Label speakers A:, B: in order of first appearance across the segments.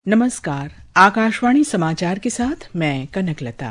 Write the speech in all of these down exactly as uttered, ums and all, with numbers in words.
A: नमस्कार, आकाशवाणी समाचार के साथ मैं कनकलता।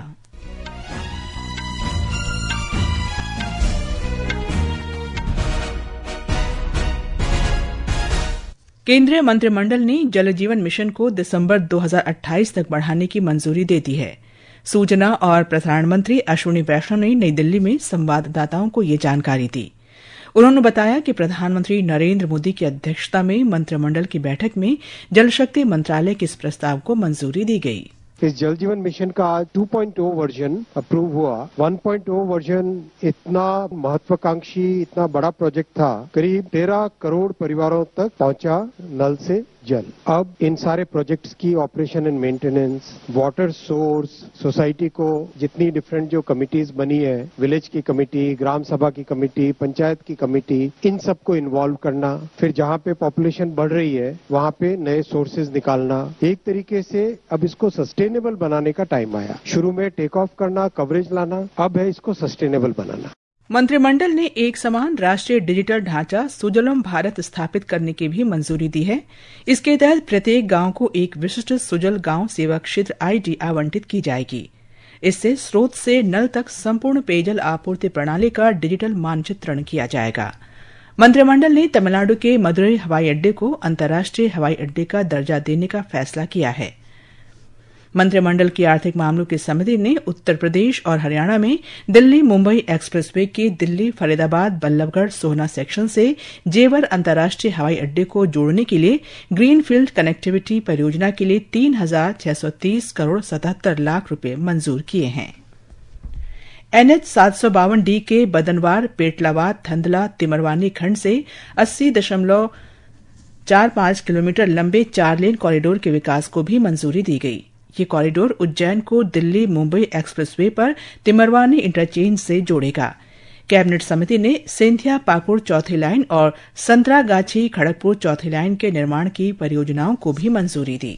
A: केंद्रीय मंत्रिमंडल ने जल जीवन मिशन को दिसंबर दो हज़ार अट्ठाईस तक बढ़ाने की मंजूरी दे दी है। सूचना और प्रसारण मंत्री अश्विनी वैष्णव ने नई दिल्ली में संवाददाताओं को ये जानकारी दी। उन्होंने बताया कि प्रधानमंत्री नरेंद्र मोदी की अध्यक्षता में मंत्रिमंडल की बैठक में जल शक्ति मंत्रालय के इस प्रस्ताव को मंजूरी दी गई।
B: इस जल जीवन मिशन का आज two point o version approve हुआ। वन पॉइंट ओ वर्जन इतना महत्वाकांक्षी, इतना बड़ा प्रोजेक्ट था, करीब तेरह करोड़ परिवारों तक पहुंचा नल से जल। अब इन सारे प्रोजेक्ट्स की operation and maintenance, water source, society को जितनी डिफरेंट जो कमिटीज बनी है, विलेज की कमेटी, ग्राम सभा की कमेटी, पंचायत की कमेटी, इन सबको इन्वॉल्व करना, फिर जहाँ पे पॉपुलेशन बढ़ रही है वहाँ पे नए सोर्सेज निकालना, एक तरीके से अब इसको सस्टेनेबल बनाने का टाइम आया। शुरू में टेक ऑफ करना, कवरेज लाना, अब है इसको सस्टेनेबल बनाना।
A: मंत्रिमंडल ने एक समान राष्ट्रीय डिजिटल ढांचा सुजलम भारत स्थापित करने की भी मंजूरी दी है। इसके तहत प्रत्येक गांव को एक विशिष्ट सुजल गांव सेवा क्षेत्र आईडी आवंटित की जाएगी। इससे स्रोत से नल तक संपूर्ण पेयजल आपूर्ति प्रणाली का डिजिटल मानचित्रण किया जाएगा। मंत्रिमंडल ने तमिलनाडु के मदुरई हवाई अड्डे को अंतर्राष्ट्रीय हवाई अड्डे का दर्जा देने का फैसला किया है। मंत्रिमंडल की आर्थिक मामलों की समिति ने उत्तर प्रदेश और हरियाणा में दिल्ली मुंबई एक्सप्रेसवे के दिल्ली फरीदाबाद बल्लभगढ़ सोहना सेक्शन से जेवर अंतर्राष्ट्रीय हवाई अड्डे को जोड़ने के लिए ग्रीनफील्ड कनेक्टिविटी परियोजना के लिए तीन हजार छह सौ तीस करोड़ सतहत्तर लाख रुपए मंजूर किए हैं। एनएच सात सौ बावन डी के बदनवार पेटलावाद थंदला तिमरवानी खंड से अस्सी दशमलव चार पांच किलोमीटर लंबे चार लेन कॉरिडोर के विकास को भी मंजूरी दी गई। ये कॉरिडोर उज्जैन को दिल्ली मुंबई एक्सप्रेसवे पर तिमरवानी इंटरचेंज से जोड़ेगा। कैबिनेट समिति ने सिंधिया पाकुड़ चौथी लाइन और संतरागाछी खड़गपुर चौथी लाइन के निर्माण की परियोजनाओं को भी मंजूरी दी।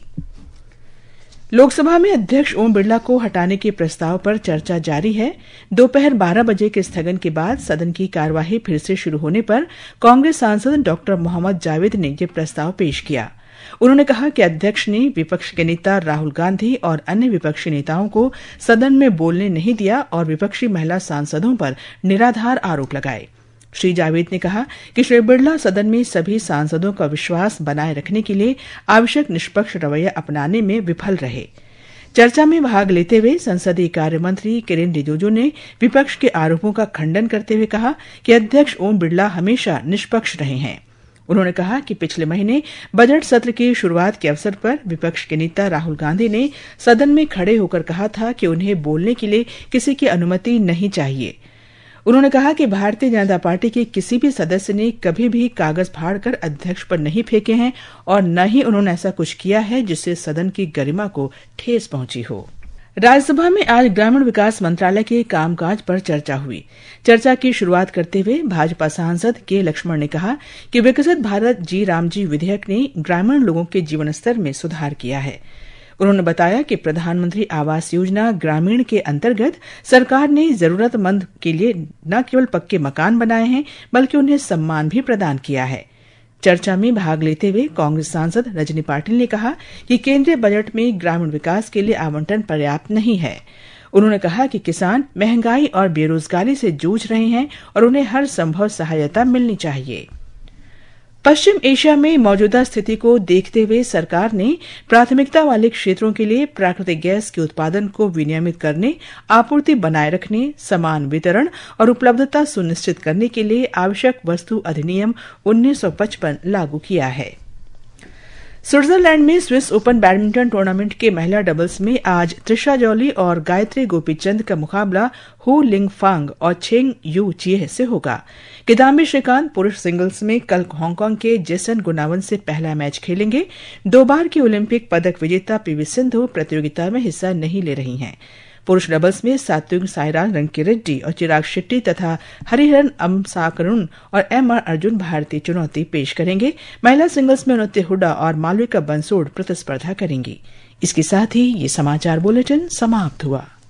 A: लोकसभा में अध्यक्ष ओम बिरला को हटाने के प्रस्ताव पर चर्चा जारी है। दोपहर बारह बजे के स्थगन के बाद सदन की कार्यवाही फिर से शुरू होने पर कांग्रेस सांसद डॉक्टर मोहम्मद जावेद ने यह प्रस्ताव पेश किया। उन्होंने कहा कि अध्यक्ष ने विपक्ष के नेता राहुल गांधी और अन्य विपक्षी नेताओं को सदन में बोलने नहीं दिया और विपक्षी महिला सांसदों पर निराधार आरोप लगाए। श्री जावेद ने कहा कि श्री बिरला सदन में सभी सांसदों का विश्वास बनाए रखने के लिए आवश्यक निष्पक्ष रवैया अपनाने में विफल रहे। चर्चा में भाग लेते हुए संसदीय कार्य मंत्री किरेन रिजिजू ने विपक्ष के आरोपों का खंडन करते हुए कहा कि अध्यक्ष ओम बिरला हमेशा निष्पक्ष रहे हैं। उन्होंने कहा कि पिछले महीने बजट सत्र की शुरुआत के अवसर पर विपक्ष के नेता राहुल गांधी ने सदन में खड़े होकर कहा था कि उन्हें बोलने के लिए किसी की अनुमति नहीं चाहिए। उन्होंने कहा कि भारतीय जनता पार्टी के किसी भी सदस्य ने कभी भी कागज फाड़कर अध्यक्ष पर नहीं फेंके हैं और न ही उन्होंने ऐसा कुछ किया है जिससे सदन की गरिमा को ठेस पहुंची हो। राज्यसभा में आज ग्रामीण विकास मंत्रालय के कामकाज पर चर्चा हुई। चर्चा की शुरुआत करते हुए भाजपा सांसद के लक्ष्मण ने कहा कि विकसित भारत जी रामजी विधेयक ने ग्रामीण लोगों के जीवन स्तर में सुधार किया है। उन्होंने बताया कि प्रधानमंत्री आवास योजना ग्रामीण के अंतर्गत सरकार ने जरूरतमंद के लिए न केवल पक्के मकान बनाए हैं बल्कि उन्हें सम्मान भी प्रदान किया है। चर्चा में भाग लेते हुए कांग्रेस सांसद रजनी पाटिल ने कहा कि केंद्रीय बजट में ग्रामीण विकास के लिए आवंटन पर्याप्त नहीं है। उन्होंने कहा कि किसान महंगाई और बेरोजगारी से जूझ रहे हैं और उन्हें हर संभव सहायता मिलनी चाहिए। पश्चिम एशिया में मौजूदा स्थिति को देखते हुए सरकार ने प्राथमिकता वाले क्षेत्रों के लिए प्राकृतिक गैस के उत्पादन को विनियमित करने, आपूर्ति बनाए रखने, समान वितरण और उपलब्धता सुनिश्चित करने के लिए आवश्यक वस्तु अधिनियम उन्नीस सौ पचपन लागू किया है। स्विट्जरलैंड में स्विस ओपन बैडमिंटन टूर्नामेंट के महिला डबल्स में आज त्रिशा जॉली और गायत्री गोपीचंद का मुकाबला हु लिंगफांग और छेंग यू चिए से होगा। किदाम्बी श्रीकांत पुरुष सिंगल्स में कल हांगकांग के जेसन गुनावन से पहला मैच खेलेंगे। दो बार की ओलंपिक पदक विजेता पीवी सिंधु प्रतियोगिता में हिस्सा नहीं ले रही हैं। पुरुष डबल्स में सात्विक साईराज रंकीरेड्डी और चिराग शेट्टी तथा हरिहरन अमसाकरुण और एम आर अर्जुन भारतीय चुनौती पेश करेंगे। महिला सिंगल्स में उन्नति हुड्डा और मालविका बंसोड़ प्रतिस्पर्धा करेंगी। इसके साथ ही ये समाचार बुलेटिन समाप्त हुआ।